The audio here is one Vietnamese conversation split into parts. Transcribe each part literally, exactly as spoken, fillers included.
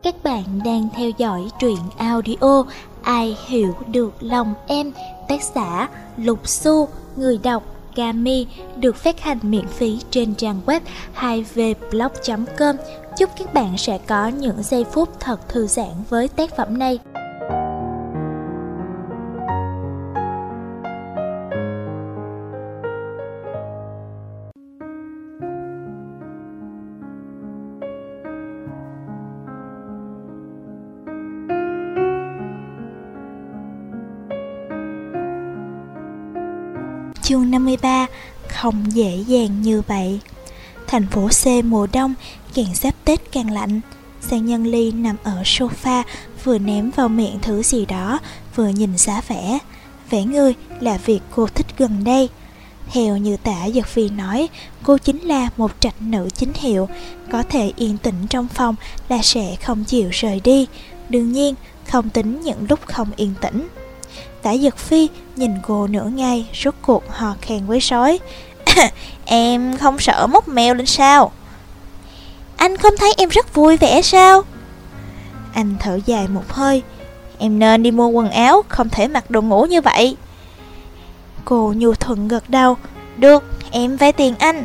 Các bạn đang theo dõi truyện audio Ai hiểu được lòng em, tác giả Lục Xu, người đọc Kami, được phát hành miễn phí trên trang web hai v blog chấm com. Chúc các bạn sẽ có những giây phút thật thư giãn với tác phẩm này. Chương năm mươi ba. Không dễ dàng như vậy. Thành phố C mùa đông, càng giáp Tết càng lạnh. Giang Nhân Ly nằm ở sofa, vừa ném vào miệng thứ gì đó, vừa nhìn giá vẽ. Vẽ người là việc cô thích gần đây. Theo như Tả Giật Phi nói, cô chính là một trạch nữ chính hiệu, có thể yên tĩnh trong phòng là sẽ không chịu rời đi. Đương nhiên, không tính những lúc không yên tĩnh. Tả Giật Phi nhìn cô nửa ngày, rốt cuộc hò khan với sói. Em không sợ móc mèo lên sao? Anh không thấy em rất vui vẻ sao? Anh thở dài một hơi. Em nên đi mua quần áo, không thể mặc đồ ngủ như vậy. Cô nhu thuận gật đầu. Được, em vay tiền anh.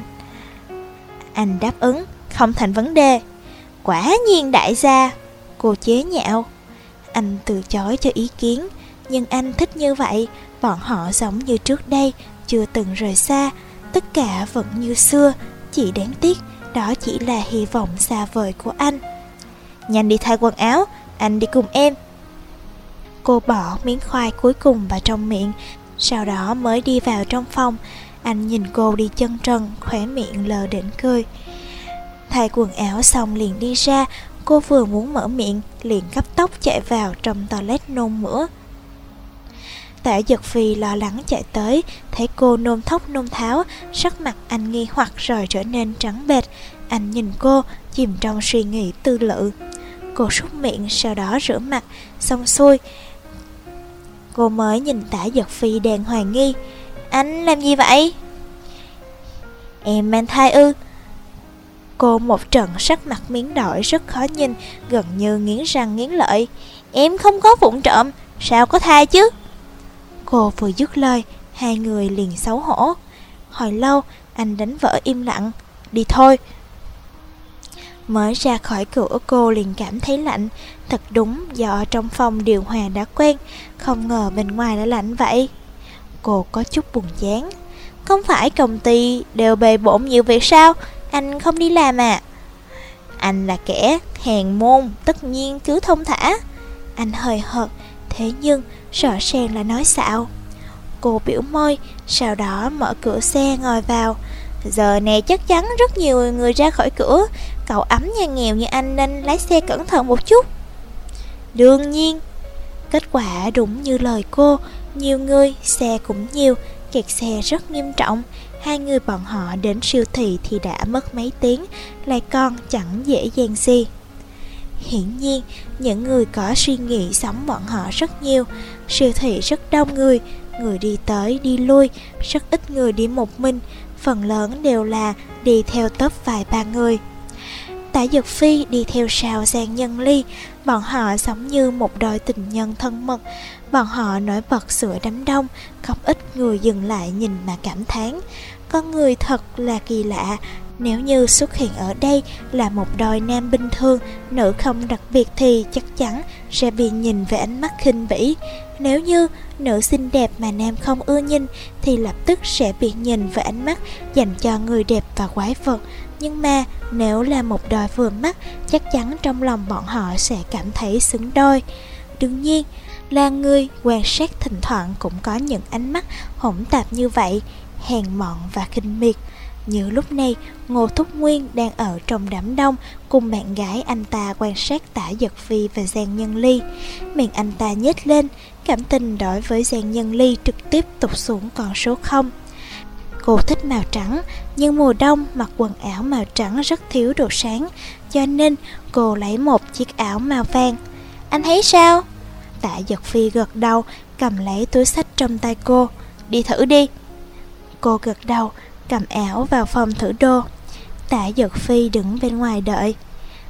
Anh đáp ứng. Không thành vấn đề. Quả nhiên đại gia. Cô chế nhạo. Anh từ chối cho ý kiến. Nhưng anh thích như vậy. Bọn họ giống như trước đây, chưa từng rời xa. Tất cả vẫn như xưa. Chỉ đáng tiếc, đó chỉ là hy vọng xa vời của anh. Nhanh đi thay quần áo, anh đi cùng em. Cô bỏ miếng khoai cuối cùng vào trong miệng, sau đó mới đi vào trong phòng. Anh nhìn cô đi chân trần, khóe miệng lờ đễnh cười. Thay quần áo xong liền đi ra. Cô vừa muốn mở miệng, liền cấp tốc chạy vào trong toilet nôn mửa. Tả Giật Phi lo lắng chạy tới, thấy cô nôn thốc nôn tháo, sắc mặt anh nghi hoặc rồi trở nên trắng bệch. Anh nhìn cô, chìm trong suy nghĩ tư lự. Cô súc miệng, sau đó rửa mặt, xong xuôi. Cô mới nhìn Tả Giật Phi đang hoài nghi. Anh làm gì vậy? Em mang thai ư? Cô một trận sắc mặt biến đổi rất khó nhìn, gần như nghiến răng nghiến lợi. Em không có vụng trộm, sao có thai chứ? Cô vừa dứt lời, hai người liền xấu hổ. Hồi lâu, anh đánh vỡ im lặng. Đi thôi. Mới ra khỏi cửa cô liền cảm thấy lạnh. Thật đúng, do trong phòng điều hòa đã quen, không ngờ bên ngoài đã lạnh vậy. Cô có chút buồn chán. Không phải công ty đều bề bộn nhiều việc sao? Anh không đi làm à? Anh là kẻ hèn môn, tất nhiên cứ thông thả. Anh hời hợt, thế nhưng rõ ràng là nói xạo. Cô biểu môi, sau đó mở cửa xe ngồi vào. Giờ này chắc chắn rất nhiều người ra khỏi cửa. Cậu ấm nhà nghèo như anh nên lái xe cẩn thận một chút. Đương nhiên. Kết quả đúng như lời cô. Nhiều người, xe cũng nhiều, kẹt xe rất nghiêm trọng. Hai người bọn họ đến siêu thị thì đã mất mấy tiếng, lại còn chẳng dễ dàng gì. Hiển nhiên, những người có suy nghĩ giống bọn họ rất nhiều. Siêu thị rất đông người, người đi tới đi lui, rất ít người đi một mình, phần lớn đều là đi theo tốp vài ba người. Tả Giật Phi đi theo sau Giang Nhân Ly, bọn họ giống như một đôi tình nhân thân mật. Bọn họ nổi bật giữa đám đông, không ít người dừng lại nhìn mà cảm thán. Con người thật là kỳ lạ. Nếu như xuất hiện ở đây là một đôi nam bình thường, nữ không đặc biệt thì chắc chắn sẽ bị nhìn với ánh mắt khinh bỉ. Nếu như nữ xinh đẹp mà nam không ưa nhìn thì lập tức sẽ bị nhìn với ánh mắt dành cho người đẹp và quái vật. Nhưng mà nếu là một đôi vừa mắt, chắc chắn trong lòng bọn họ sẽ cảm thấy xứng đôi. Đương nhiên là người quan sát thỉnh thoảng cũng có những ánh mắt hỗn tạp như vậy, hèn mọn và khinh miệt. Như lúc này, Ngô Thúc Nguyên đang ở trong đám đông cùng bạn gái anh ta quan sát Tả Giật Phi và Giang Nhân Ly. Miệng anh ta nhếch lên, cảm tình đối với Giang Nhân Ly trực tiếp tụt xuống con số không. Cô thích màu trắng, nhưng mùa đông mặc quần áo màu trắng rất thiếu độ sáng, cho nên cô lấy một chiếc áo màu vàng. Anh thấy sao? Tả Giật Phi gật đầu, cầm lấy túi xách trong tay cô. Đi thử đi. Cô gật đầu, cầm áo vào phòng thử đồ. Tả Giật Phi đứng bên ngoài đợi.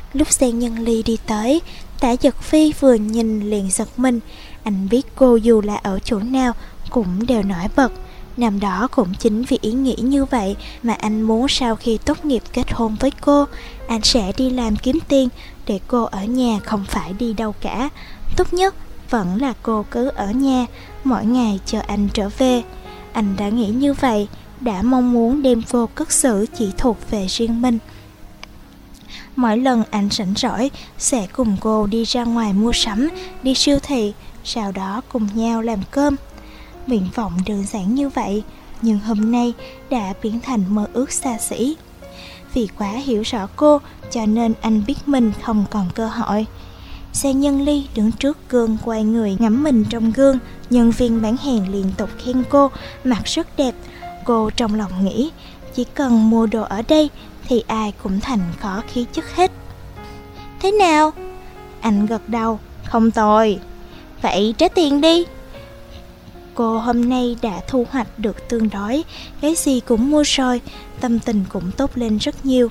Lúc Giang Nhân Ly đi tới, Tả Giật Phi vừa nhìn liền giật mình. Anh biết cô dù là ở chỗ nào cũng đều nổi bật. Năm đó cũng chính vì ý nghĩ như vậy mà anh muốn sau khi tốt nghiệp kết hôn với cô, anh sẽ đi làm kiếm tiền để cô ở nhà không phải đi đâu cả. Tốt nhất vẫn là cô cứ ở nhà, mỗi ngày chờ anh trở về. Anh đã nghĩ như vậy, đã mong muốn đem cô cất giữ chỉ thuộc về riêng mình. Mỗi lần anh rảnh rỗi sẽ cùng cô đi ra ngoài mua sắm, đi siêu thị, sau đó cùng nhau làm cơm. Nguyện vọng đơn giản như vậy, nhưng hôm nay đã biến thành mơ ước xa xỉ. Vì quá hiểu rõ cô, cho nên anh biết mình không còn cơ hội. Giang Nhân Ly đứng trước gương quay người ngắm mình trong gương. Nhân viên bán hàng liên tục khen cô mặc rất đẹp. Cô trong lòng nghĩ, chỉ cần mua đồ ở đây thì ai cũng thành khó khí chất hết. Thế nào? Anh gật đầu, không tồi. Vậy trả tiền đi. Cô hôm nay đã thu hoạch được tương đối, cái gì cũng mua rồi, tâm tình cũng tốt lên rất nhiều.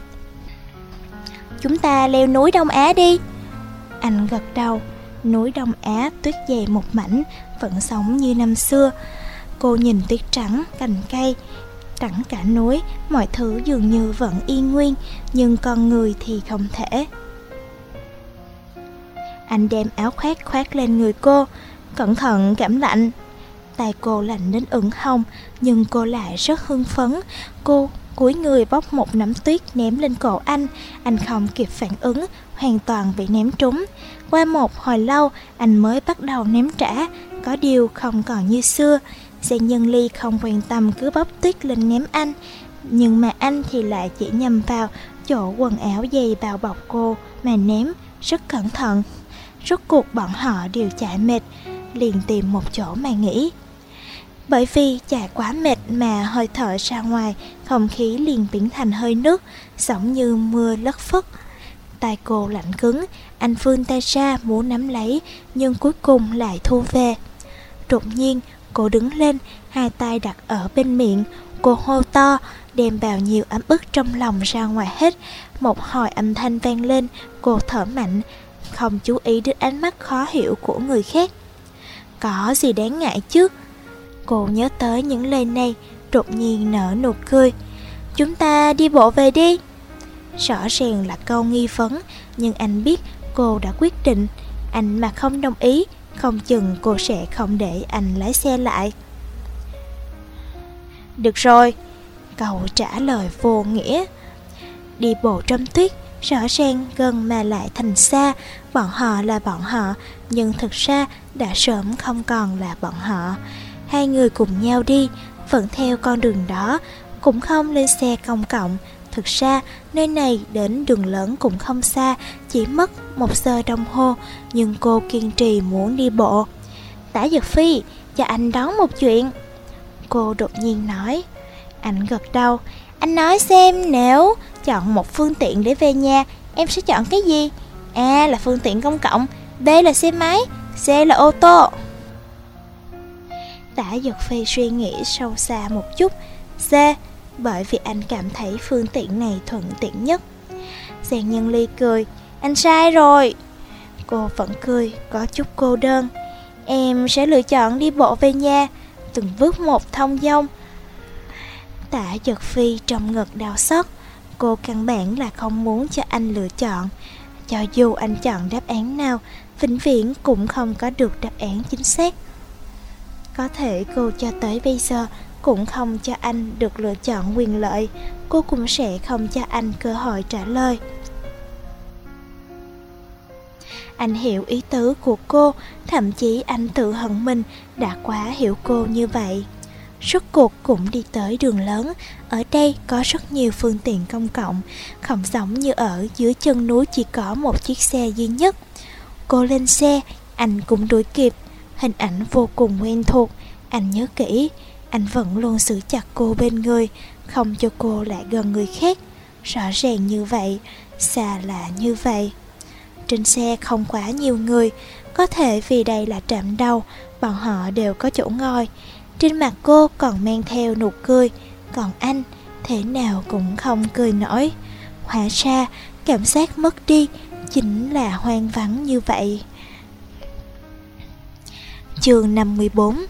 Chúng ta leo núi Đông Á đi. Anh gật đầu. Núi Đông Á tuyết dày một mảnh, vẫn sống như năm xưa. Cô nhìn tuyết trắng, cành cây, trắng cả núi, mọi thứ dường như vẫn y nguyên, nhưng con người thì không thể. Anh đem áo khoác khoác lên người cô. Cẩn thận cảm lạnh. Tay cô lạnh đến ửng hồng, nhưng cô lại rất hưng phấn. Cô cúi người bóc một nắm tuyết ném lên cổ anh. Anh không kịp phản ứng, hoàn toàn bị ném trúng. Qua một hồi lâu, anh mới bắt đầu ném trả. Có điều không còn như xưa. Giang Nhân Ly không quan tâm cứ bóc tuyết lên ném anh, nhưng mà anh thì lại chỉ nhầm vào chỗ quần áo dày bao bọc cô mà ném, rất cẩn thận. Rốt cuộc bọn họ đều chạy mệt, liền tìm một chỗ mà nghỉ. Bởi vì chạy quá mệt mà hơi thở ra ngoài, không khí liền biến thành hơi nước, giống như mưa lất phất. Tay cô lạnh cứng, anh vươn tay ra muốn nắm lấy, nhưng cuối cùng lại thu về. Đột nhiên, cô đứng lên, hai tay đặt ở bên miệng. Cô hô to, đem bao nhiêu ấm ức trong lòng ra ngoài hết. Một hồi âm thanh vang lên, cô thở mạnh, không chú ý đến ánh mắt khó hiểu của người khác. Có gì đáng ngại chứ? Cô nhớ tới những lời này, đột nhiên nở nụ cười. Chúng ta đi bộ về đi. Rõ ràng là câu nghi vấn, nhưng anh biết cô đã quyết định. Anh mà không đồng ý, không chừng cô sẽ không để anh lái xe lại. Được rồi. Cậu trả lời vô nghĩa. Đi bộ trong tuyết, rõ ràng gần mà lại thành xa. Bọn họ là bọn họ, nhưng thực ra đã sớm không còn là bọn họ. Hai người cùng nhau đi, vẫn theo con đường đó, cũng không lên xe công cộng. Thực ra nơi này đến đường lớn cũng không xa, chỉ mất một giờ đồng hồ, nhưng cô kiên trì muốn đi bộ. Tả Giật Phi, cho anh đón một chuyện. Cô đột nhiên nói. Anh gật đầu. Anh nói xem, nếu chọn một phương tiện để về nhà, em sẽ chọn cái gì? A là phương tiện công cộng, B là xe máy, C là ô tô. Tả Giật Phi suy nghĩ sâu xa một chút. C, bởi vì anh cảm thấy phương tiện này thuận tiện nhất. Giang Nhân Ly cười. Anh sai rồi. Cô vẫn cười, có chút cô đơn. Em sẽ lựa chọn đi bộ về nhà, từng bước một thong dong. Tả Giật Phi trong ngực đau xót. Cô căn bản là không muốn cho anh lựa chọn. Cho dù anh chọn đáp án nào, vĩnh viễn cũng không có được đáp án chính xác. Có thể cô cho tới bây giờ cũng không cho anh được lựa chọn quyền lợi. Cô cũng sẽ không cho anh cơ hội trả lời. Anh hiểu ý tứ của cô, thậm chí anh tự hận mình đã quá hiểu cô như vậy. Rốt cuộc cũng đi tới đường lớn. Ở đây có rất nhiều phương tiện công cộng, không giống như ở dưới chân núi chỉ có một chiếc xe duy nhất. Cô lên xe, anh cũng đuổi kịp. Hình ảnh vô cùng quen thuộc. Anh nhớ kỹ, anh vẫn luôn giữ chặt cô bên người, không cho cô lại gần người khác. Rõ ràng như vậy, xa lạ như vậy. Trên xe không quá nhiều người, có thể vì đây là trạm đầu, bọn họ đều có chỗ ngồi. Trên mặt cô còn mang theo nụ cười, còn anh thế nào cũng không cười nổi. Hóa ra cảm giác mất đi chính là hoang vắng như vậy. Chương năm mươi bốn.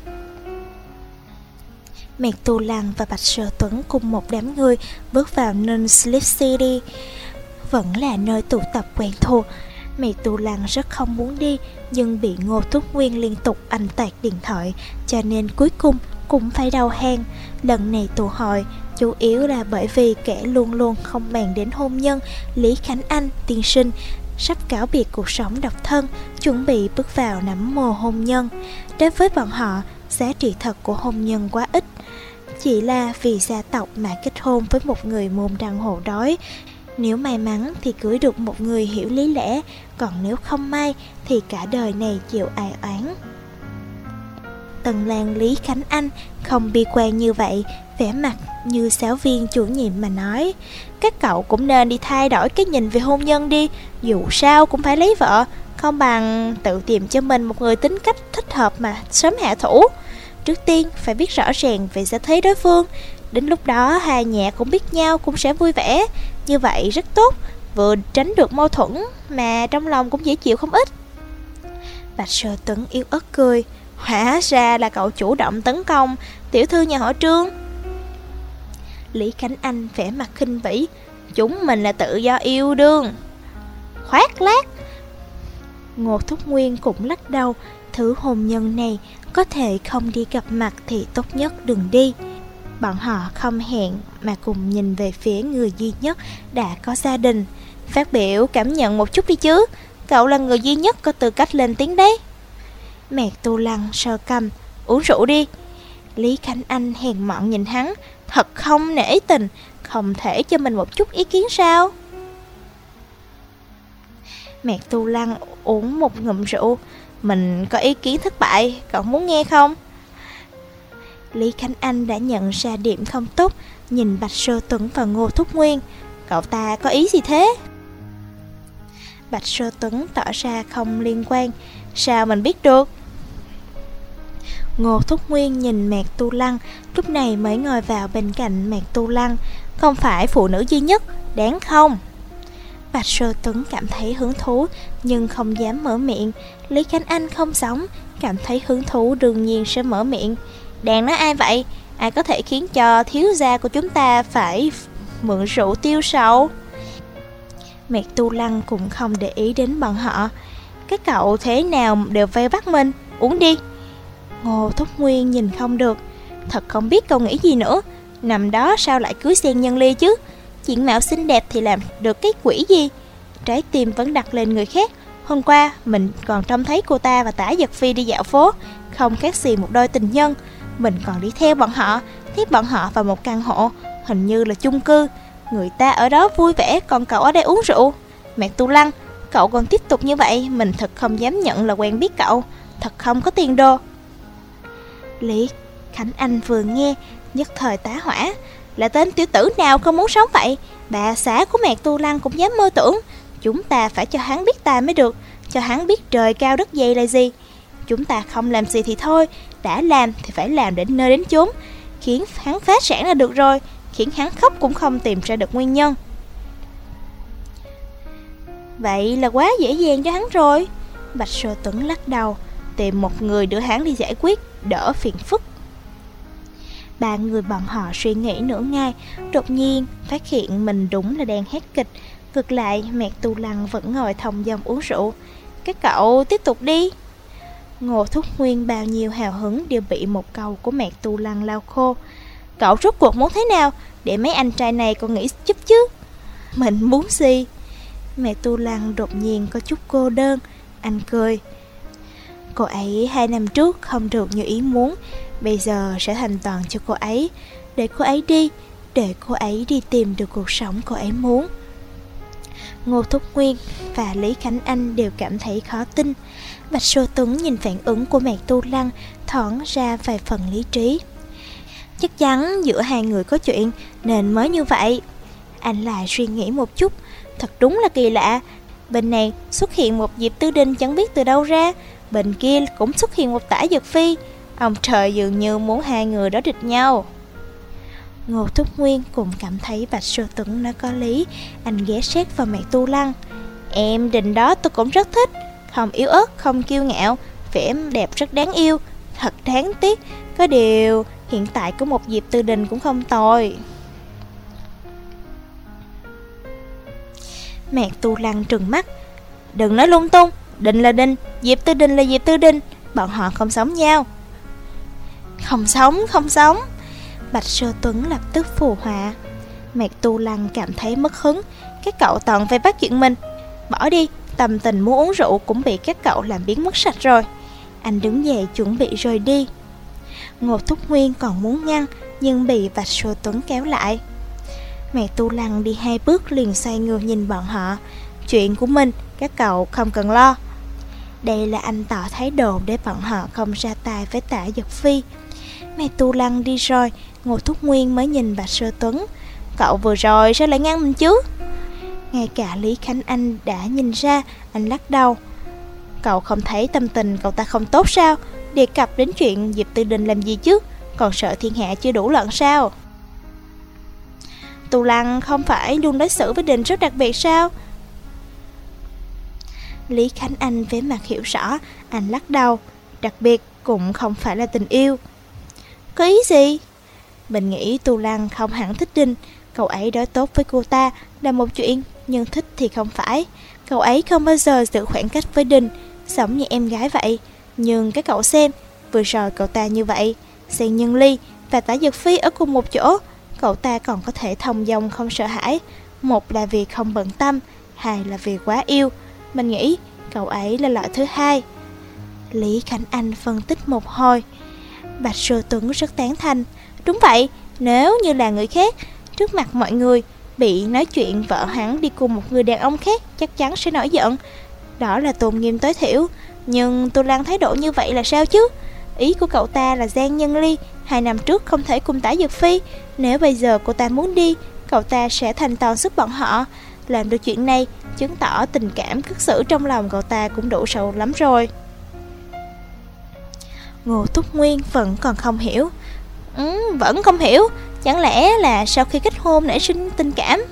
Mạc Tu Lăng và Bạch Sở Tuấn cùng một đám người bước vào Non-Sleep City, vẫn là nơi tụ tập quen thuộc. Mạc Tu Lăng rất không muốn đi, nhưng bị Ngô Thúc Nguyên liên tục anh tạc điện thoại, cho nên cuối cùng cũng phải đầu hàng. Lần này tụ hội chủ yếu là bởi vì kẻ luôn luôn không bàn đến hôn nhân Lý Khánh Anh tiên sinh sắp cáo biệt cuộc sống độc thân, chuẩn bị bước vào nắm mồ hôn nhân. Đối với bọn họ, giá trị thật của hôn nhân quá ít, chỉ là vì gia tộc mà kết hôn với một người môn đăng hộ đói. Nếu may mắn thì cưới được một người hiểu lý lẽ, còn nếu không may thì cả đời này chịu ai oán. Tần Lan Lý Khánh Anh không bi quan như vậy, vẻ mặt như giáo viên chủ nhiệm mà nói: các cậu cũng nên đi thay đổi cái nhìn về hôn nhân đi, dù sao cũng phải lấy vợ, không bằng tự tìm cho mình một người tính cách thích hợp mà sớm hạ thủ. Trước tiên phải biết rõ ràng về giá thế đối phương, đến lúc đó hai nhà cũng biết nhau cũng sẽ vui vẻ, như vậy rất tốt, vừa tránh được mâu thuẫn mà trong lòng cũng dễ chịu không ít. Bạch Sở Tuấn yếu ớt cười: hóa ra là cậu chủ động tấn công tiểu thư nhà họ Trương. Lý Khánh Anh vẻ mặt khinh bỉ: chúng mình là tự do yêu đương. Khoác lác. Ngô Thúc Nguyên cũng lắc đầu: thứ hôn nhân này có thể không đi gặp mặt thì tốt nhất đừng đi. Bọn họ không hẹn mà cùng nhìn về phía người duy nhất đã có gia đình. Phát biểu cảm nhận một chút đi chứ, cậu là người duy nhất có tư cách lên tiếng đấy. Mạc Tu Lăng sờ cằm: uống rượu đi. Lý Khánh Anh hèn mọn nhìn hắn: thật không nể tình, không thể cho mình một chút ý kiến sao? Mạc Tu Lăng uống một ngụm rượu: mình có ý kiến thất bại, cậu muốn nghe không? Lý Khánh Anh đã nhận ra điểm không tốt, nhìn Bạch Sơ Tuấn và Ngô Thúc Nguyên: cậu ta có ý gì thế? Bạch Sơ Tuấn tỏ ra không liên quan: sao mình biết được? Ngô Thúc Nguyên nhìn Mạc Tu Lăng, lúc này mới ngồi vào bên cạnh Mạc Tu Lăng: không phải phụ nữ duy nhất, đáng không? Bạch Sơ Tuấn cảm thấy hứng thú nhưng không dám mở miệng. Lý Khánh Anh không giống, cảm thấy hứng thú đương nhiên sẽ mở miệng: đang nói ai vậy? Ai có thể khiến cho thiếu gia của chúng ta phải mượn rượu tiêu sầu? Mạc Tu Lăng cũng không để ý đến bọn họ: các cậu thế nào đều vây bắt mình, uống đi. Ngô Thúc Nguyên nhìn không được: thật không biết cậu nghĩ gì nữa, nằm đó sao lại cưới Sen Nhân Ly chứ? Diện mạo xinh đẹp thì làm được cái quỷ gì? Trái tim vẫn đặt lên người khác. Hôm qua mình còn trông thấy cô ta và Tả Giật Phi đi dạo phố, không khác gì một đôi tình nhân. Mình còn đi theo bọn họ, tiếp bọn họ vào một căn hộ, hình như là chung cư. Người ta ở đó vui vẻ, còn cậu ở đây uống rượu. Mạc Tu Lăng, cậu còn tiếp tục như vậy, mình thật không dám nhận là quen biết cậu, thật không có tiền đồ. Lý Khánh Anh vừa nghe nhất thời tá hỏa: là tên tiểu tử nào không muốn sống vậy? Bà xã của Mạc Tu Lăng cũng dám mơ tưởng. Chúng ta phải cho hắn biết ta mới được, cho hắn biết trời cao đất dày là gì. Chúng ta không làm gì thì thôi, đã làm thì phải làm đến nơi đến chốn, khiến hắn phá sản là được rồi, khiến hắn khóc cũng không tìm ra được nguyên nhân. Vậy là quá dễ dàng cho hắn rồi. Bạch Sơ Tuấn lắc đầu: tìm một người đưa hắn đi giải quyết, đỡ phiền phức. Ba người bọn họ suy nghĩ nửa ngày, đột nhiên phát hiện mình đúng là đang hát kịch. Ngược lại Mạc Tu Lăng vẫn ngồi thong dong uống rượu: các cậu tiếp tục đi. Ngô Thúc Nguyên bao nhiêu hào hứng đều bị một câu của Mạc Tu Lăng lau khô: cậu rốt cuộc muốn thế nào, để mấy anh trai này còn nghĩ chút chứ? Mình muốn gì? Mạc Tu Lăng đột nhiên có chút cô đơn. Anh cười: cô ấy hai năm trước không được như ý muốn, bây giờ sẽ thành toàn cho cô ấy. Để cô ấy đi, để cô ấy đi tìm được cuộc sống cô ấy muốn. Ngô Thúc Nguyên và Lý Khánh Anh đều cảm thấy khó tin. Bạch Sô Tuấn nhìn phản ứng của Mạc Tu Lăng, thoáng ra vài phần lý trí. Chắc chắn giữa hai người có chuyện nên mới như vậy. Anh lại suy nghĩ một chút, thật đúng là kỳ lạ. Bên này xuất hiện một Diệp Tư Đình chẳng biết từ đâu ra, bên kia cũng xuất hiện một Tả Giật Phi. Ông trời dường như muốn hai người đó địch nhau. Ngô Thúc Nguyên cũng cảm thấy Bạch Sơ Tuấn nói có lý. Anh ghé sát vào mẹ Tu Lăng. Em Đình đó tôi cũng rất thích, không yếu ớt, không kiêu ngạo, vẻ đẹp rất đáng yêu. Thật đáng tiếc, có điều hiện tại có một Diệp Tư Đình cũng không tồi. Mẹ Tu Lăng trừng mắt. Đừng nói lung tung, Đình là Đình, Diệp Tư Đình là Diệp Tư Đình, bọn họ không sống nhau. Không sống, không sống. Bạch Sơ Tuấn lập tức phù họa. Mẹ Tu Lăng cảm thấy mất hứng. Các cậu toàn phải bắt chuyện mình. Bỏ đi, tâm tình muốn uống rượu cũng bị các cậu làm biến mất sạch rồi. Anh đứng dậy chuẩn bị rời đi. Ngô Thúc Nguyên còn muốn ngăn, nhưng bị Bạch Sơ Tuấn kéo lại. Mẹ Tu Lăng đi hai bước liền xoay người nhìn bọn họ. Chuyện của mình các cậu không cần lo. Đây là anh tỏ thái độ để bọn họ không ra tay với Tả Giật Phi. Mẹ Tu Lăng đi rồi, Ngô Thúc Nguyên mới nhìn Bạch Sơ Tuấn. Cậu vừa rồi sao lại ngăn mình chứ? Ngay cả Lý Khánh Anh đã nhìn ra. Anh lắc đầu. Cậu không thấy tâm tình cậu ta không tốt sao? Đề cập đến chuyện Diệp Tư Đình làm gì chứ? Còn sợ thiên hạ chưa đủ lận sao? Tu Lăng không phải luôn đối xử với Đình rất đặc biệt sao? Lý Khánh Anh với mặt hiểu rõ. Anh lắc đầu. Đặc biệt cũng không phải là tình yêu. Có ý gì? Mình nghĩ Tu Lăng không hẳn thích Đình. Cậu ấy đối tốt với cô ta là một chuyện, nhưng thích thì không phải. Cậu ấy không bao giờ giữ khoảng cách với Đình, sống như em gái vậy. Nhưng các cậu xem, vừa rồi cậu ta như vậy, Giang Nhân Ly và Tả Giật Phi ở cùng một chỗ, cậu ta còn có thể thông dong không sợ hãi. Một là vì không bận tâm, hai là vì quá yêu. Mình nghĩ cậu ấy là loại thứ hai. Lý Khánh Anh phân tích một hồi. Bạch Sơ Tuấn rất tán thành. Đúng vậy, nếu như là người khác, trước mặt mọi người bị nói chuyện vợ hắn đi cùng một người đàn ông khác, chắc chắn sẽ nổi giận. Đó là tôn nghiêm tối thiểu. Nhưng Tu Lăng thái độ như vậy là sao chứ? Ý của cậu ta là Giang Nhân Ly hai năm trước không thể cùng Tả Giật Phi. Nếu bây giờ cô ta muốn đi, cậu ta sẽ thành toàn giúp bọn họ. Làm được chuyện này chứng tỏ tình cảm cất xử trong lòng cậu ta cũng đủ sâu lắm rồi. Ngô Thúc Nguyên vẫn còn không hiểu. Ừ, vẫn không hiểu. Chẳng lẽ là sau khi kết hôn nảy sinh tình cảm?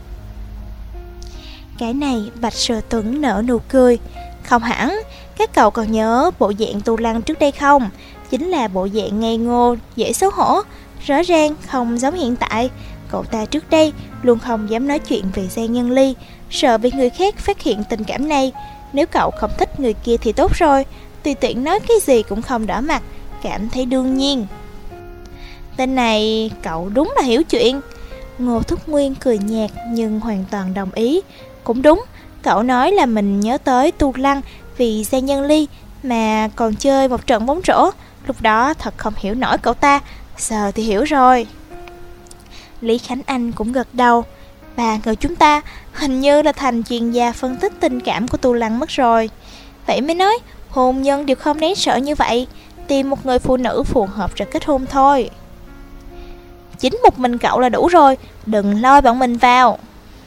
Cái này Bạch Sơ Tuấn nở nụ cười. Không hẳn. Các cậu còn nhớ bộ dạng Tu Lăng trước đây không? Chính là bộ dạng ngây ngô, dễ xấu hổ. Rõ ràng không giống hiện tại. Cậu ta trước đây luôn không dám nói chuyện về Giang Nhân Ly, sợ bị người khác phát hiện tình cảm này. Nếu cậu không thích người kia thì tốt rồi, tùy tiện nói cái gì cũng không đỏ mặt, cảm thấy đương nhiên. Tên này cậu đúng là hiểu chuyện. Ngô Thúc Nguyên cười nhạt nhưng hoàn toàn đồng ý. Cũng đúng, cậu nói là mình nhớ tới Tu Lăng vì Giang Nhân Ly mà còn chơi một trận bóng rổ. Lúc đó thật không hiểu nổi cậu ta, giờ thì hiểu rồi. Lý Khánh Anh cũng gật đầu. Ba người chúng ta hình như là thành chuyên gia phân tích tình cảm của Tu Lăng mất rồi. Vậy mới nói hôn nhân đều không đáng sợ như vậy. Tìm một người phụ nữ phù hợp rồi kết hôn thôi. Chính một mình cậu là đủ rồi, đừng lôi bọn mình vào.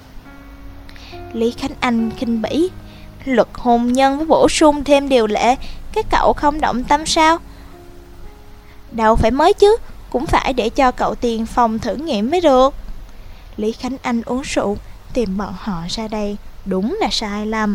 Lý Khánh Anh khinh bỉ. Luật hôn nhân với bổ sung thêm điều lệ, các cậu không động tâm sao? Đâu phải mới chứ, cũng phải để cho cậu tiền phòng thử nghiệm mới được. Lý Khánh Anh uống rượu, tìm bọn họ ra đây đúng là sai lầm.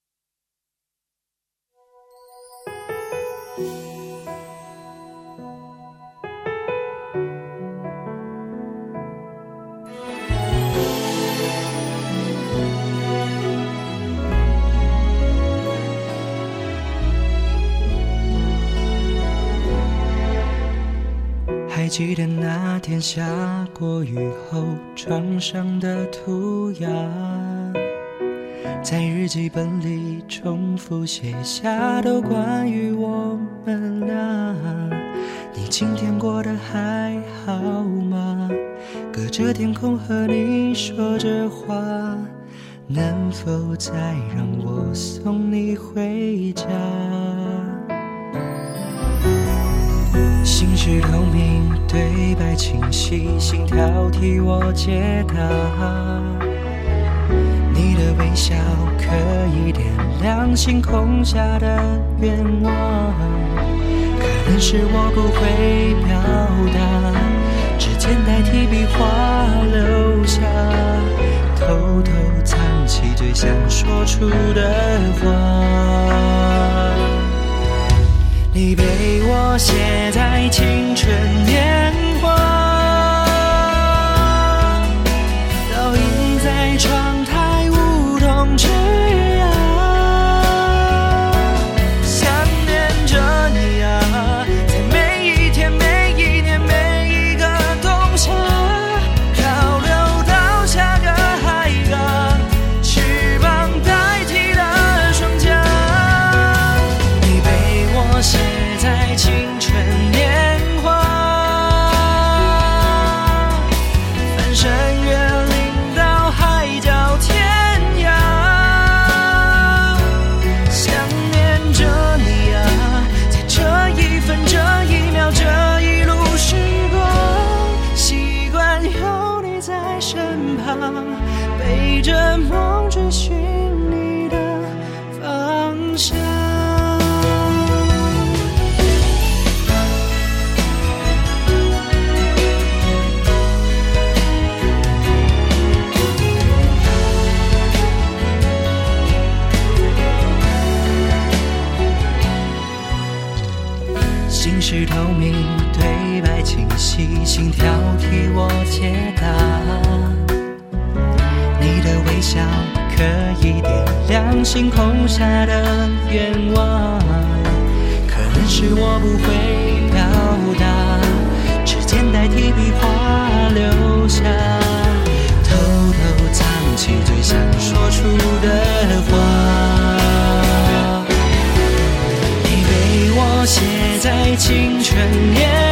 还记得那天下过雨后床上的涂鸦，在日记本里重复写下都关于我们俩。你今天过得还好吗？隔着天空和你说着话，能否再让我送你回家？心事透明，对白清晰，心跳替我解答。你的微笑可以点亮星空下的愿望，可能是我不会表达， 指尖代替笔画留下，偷偷藏起最想说出的话。你被我写在青春年华，倒映在窗台梧桐枝桠。想念着你啊，在每一天每一年每一个冬夏，漂流到下个海港，翅膀代替了双脚。你被我写在青春年华，翻山越岭到海角天涯。想念着你啊，在这一分这一秒这一路时光，习惯有你在身旁，背着梦追寻你的方向。心事透明，对白清晰，心跳替我解答。你的微笑可以点亮星空下的愿望，可能是我不会表达，指尖代替笔画留下，偷偷藏起最想说出的话。你被我写在青春年